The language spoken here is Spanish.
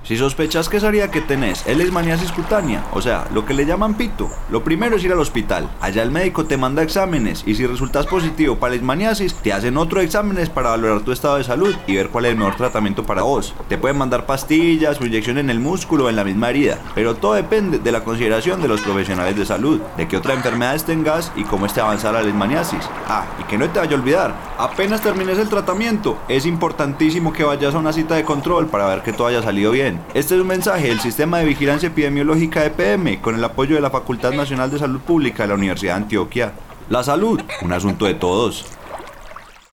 Si sospechas que esa herida que tenés es leishmaniasis cutánea, o sea, lo que le llaman pito, lo primero es ir al hospital. Allá el médico te manda exámenes y si resultas positivo para leishmaniasis, te hacen otros exámenes para valorar tu estado de salud y ver cuál es el mejor tratamiento para vos. Te pueden mandar pastillas o inyección en el músculo o en la misma herida, pero todo depende de la consideración de los profesionales de salud, de qué otras enfermedades tengas y cómo esté avanzada la leishmaniasis. Y que no te vaya a olvidar, apenas termines el tratamiento, es importantísimo que vayas a una cita de control para ver que todo haya salido bien. Este es un mensaje del Sistema de Vigilancia Epidemiológica EPM con el apoyo de la Facultad Nacional de Salud Pública de la Universidad de Antioquia. La salud, un asunto de todos.